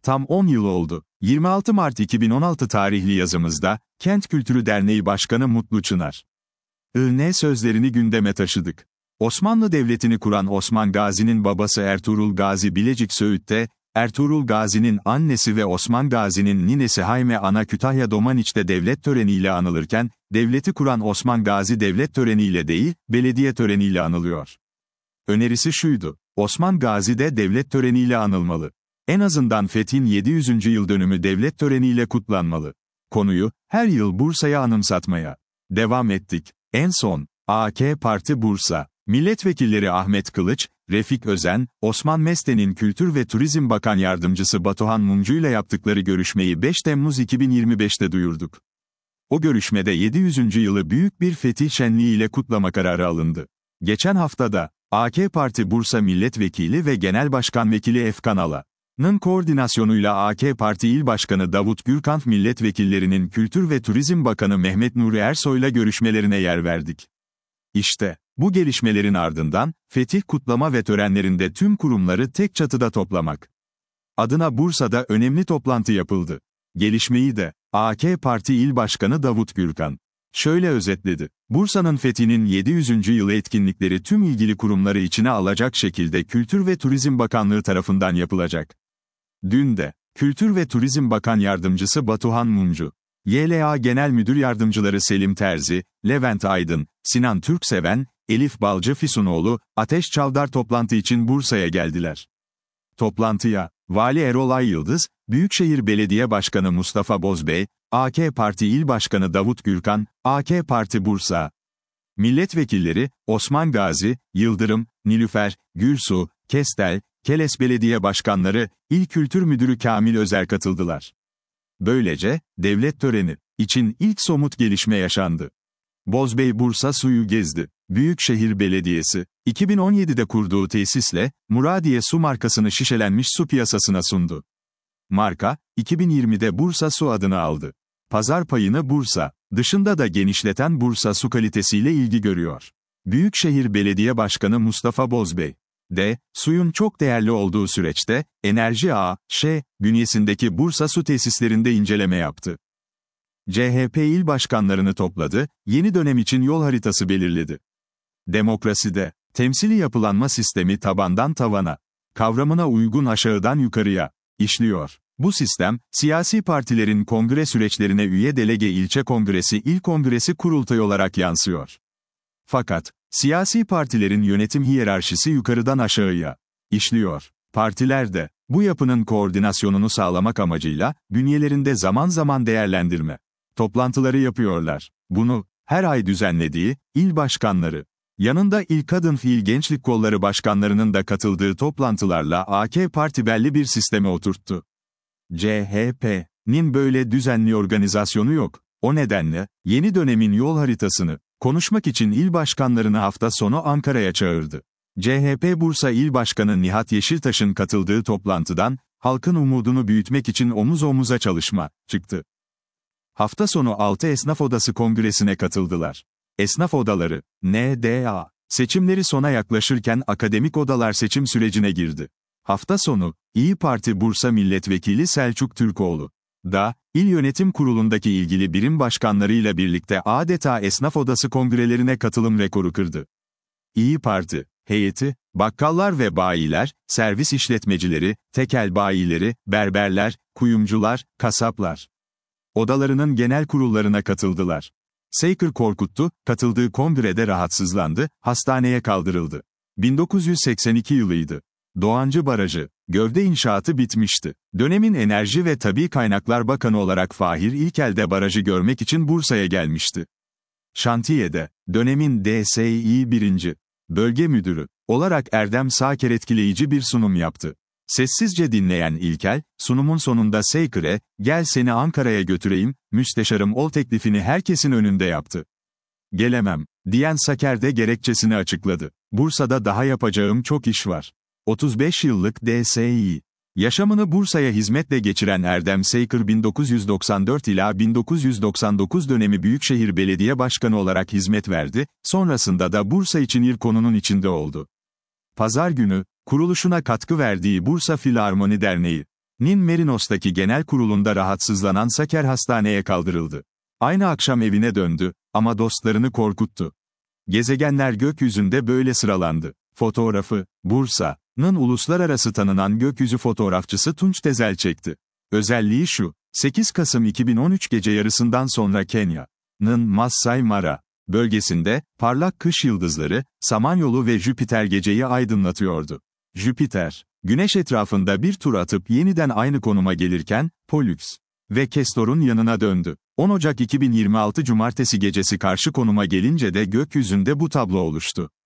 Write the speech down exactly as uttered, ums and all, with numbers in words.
Tam on yıl oldu. yirmi altı Mart iki bin on altı tarihli yazımızda, Kent Kültürü Derneği Başkanı Mutlu Çınar I N sözlerini gündeme taşıdık. Osmanlı Devleti'ni kuran Osman Gazi'nin babası Ertuğrul Gazi Bilecik Söğüt'te, Ertuğrul Gazi'nin annesi ve Osman Gazi'nin ninesi Hayme Ana Kütahya Domaniç'te devlet töreniyle anılırken, devleti kuran Osman Gazi devlet töreniyle değil, belediye töreniyle anılıyor. Önerisi şuydu: Osman Gazi de devlet töreniyle anılmalı. En azından fethin yedi yüzüncü yıl dönümü devlet töreniyle kutlanmalı. Konuyu, her yıl Bursa'ya anımsatmaya devam ettik. En son, A K Parti Bursa Milletvekilleri Ahmet Kılıç, Refik Özen, Osman Mesten'in Kültür ve Turizm Bakan Yardımcısı Batuhan Mumcu ile yaptıkları görüşmeyi beş Temmuz iki bin yirmi beş'te duyurduk. O görüşmede yedi yüzüncü yılı büyük bir fetih şenliği ile kutlama kararı alındı. Geçen haftada, A K Parti Bursa Milletvekili ve Genel Başkan Vekili Efkan Ala'nın koordinasyonuyla A K Parti İl Başkanı Davut Gürkan milletvekillerinin Kültür ve Turizm Bakanı Mehmet Nuri Ersoy'la görüşmelerine yer verdik. İşte, bu gelişmelerin ardından, fetih kutlama ve törenlerinde tüm kurumları tek çatıda toplamak adına Bursa'da önemli toplantı yapıldı. Gelişmeyi de, A K Parti İl Başkanı Davut Gürkan şöyle özetledi: Bursa'nın fethinin yedi yüzüncü yılı etkinlikleri tüm ilgili kurumları içine alacak şekilde Kültür ve Turizm Bakanlığı tarafından yapılacak. Dün de, Kültür ve Turizm Bakan Yardımcısı Batuhan Mumcu, Y L A Genel Müdür Yardımcıları Selim Terzi, Levent Aydın, Sinan Türkseven, Elif Balcı Fisunoğlu, Ateş Çavdar toplantı için Bursa'ya geldiler. Toplantıya, Vali Erol Ayyıldız, Büyükşehir Belediye Başkanı Mustafa Bozbey, A K Parti İl Başkanı Davut Gürkan, A K Parti Bursa Milletvekilleri, Osman Gazi, Yıldırım, Nilüfer, Gülsu, Kestel, Keles Belediye Başkanları, İl Kültür Müdürü Kamil Özer katıldılar. Böylece, devlet töreni için ilk somut gelişme yaşandı. Bozbey Bursa Suyu gezdi. Büyükşehir Belediyesi, iki bin on yedi'de kurduğu tesisle, Muradiye Su markasını şişelenmiş su piyasasına sundu. Marka, iki bin yirmi'de Bursa Su adını aldı. Pazar payını Bursa dışında da genişleten Bursa Su kalitesiyle ilgi görüyor. Büyükşehir Belediye Başkanı Mustafa Bozbey de, suyun çok değerli olduğu süreçte, Enerji A Ş bünyesindeki Bursa Su tesislerinde inceleme yaptı. C H P il başkanlarını topladı, yeni dönem için yol haritası belirledi. Demokraside, temsili yapılanma sistemi tabandan tavana kavramına uygun aşağıdan yukarıya işliyor. Bu sistem, siyasi partilerin kongre süreçlerine üye delege ilçe kongresi il kongresi kurultay olarak yansıyor. Fakat, siyasi partilerin yönetim hiyerarşisi yukarıdan aşağıya işliyor. Partiler de, bu yapının koordinasyonunu sağlamak amacıyla, bünyelerinde zaman zaman değerlendirme toplantıları yapıyorlar. Bunu, her ay düzenlediği, il başkanları, yanında İl Kadın Fiil Gençlik Kolları başkanlarının da katıldığı toplantılarla A K Parti belli bir sisteme oturttu. C H P'nin böyle düzenli organizasyonu yok. O nedenle, yeni dönemin yol haritasını konuşmak için il başkanlarını hafta sonu Ankara'ya çağırdı. C H P Bursa İl Başkanı Nihat Yeşiltaş'ın katıldığı toplantıdan, halkın umudunu büyütmek için omuz omuza çalışma çıktı. Hafta sonu altı Esnaf Odası Kongresi'ne katıldılar. Esnaf odaları, N D A, seçimleri sona yaklaşırken akademik odalar seçim sürecine girdi. Hafta sonu, İyi Parti Bursa Milletvekili Selçuk Türkoğlu da, İl Yönetim Kurulu'ndaki ilgili birim başkanlarıyla birlikte adeta Esnaf Odası kongrelerine katılım rekoru kırdı. İyi Parti heyeti, bakkallar ve bayiler, servis işletmecileri, tekel bayileri, berberler, kuyumcular, kasaplar odalarının genel kurullarına katıldılar. Seykır Korkuttu, katıldığı kongrede rahatsızlandı, hastaneye kaldırıldı. bin dokuz yüz seksen iki yılıydı. Doğancı Barajı, gövde inşaatı bitmişti. Dönemin Enerji ve Tabii Kaynaklar Bakanı olarak Fahir İlkel de barajı görmek için Bursa'ya gelmişti. Şantiyede, dönemin D S İ birinci Bölge Müdürü olarak Erdem Sağker etkileyici bir sunum yaptı. Sessizce dinleyen İlkel, sunumun sonunda Seykır'e, "Gel seni Ankara'ya götüreyim, müsteşarım ol" teklifini herkesin önünde yaptı. "Gelemem," diyen Saker de gerekçesini açıkladı. "Bursa'da daha yapacağım çok iş var." otuz beş yıllık D S İ yaşamını Bursa'ya hizmetle geçiren Erdem Seykır bin dokuz yüz doksan dört ila bin dokuz yüz doksan dokuz dönemi Büyükşehir Belediye Başkanı olarak hizmet verdi, sonrasında da Bursa için İl konunun içinde oldu. Pazar günü, kuruluşuna katkı verdiği Bursa Filarmoni Derneği Nin Merinos'taki genel kurulunda rahatsızlanan Saker hastaneye kaldırıldı. Aynı akşam evine döndü ama dostlarını korkuttu. Gezegenler gökyüzünde böyle sıralandı. Fotoğrafı, Bursa'nın uluslararası tanınan gökyüzü fotoğrafçısı Tunç Tezel çekti. Özelliği şu, sekiz Kasım iki bin on üç gece yarısından sonra Kenya'nın Masai Mara bölgesinde, parlak kış yıldızları, Samanyolu ve Jüpiter geceyi aydınlatıyordu. Jüpiter, Güneş etrafında bir tur atıp yeniden aynı konuma gelirken, Pollux ve Castor'un yanına döndü. on Ocak iki bin yirmi altı Cumartesi gecesi karşı konuma gelince de gökyüzünde bu tablo oluştu.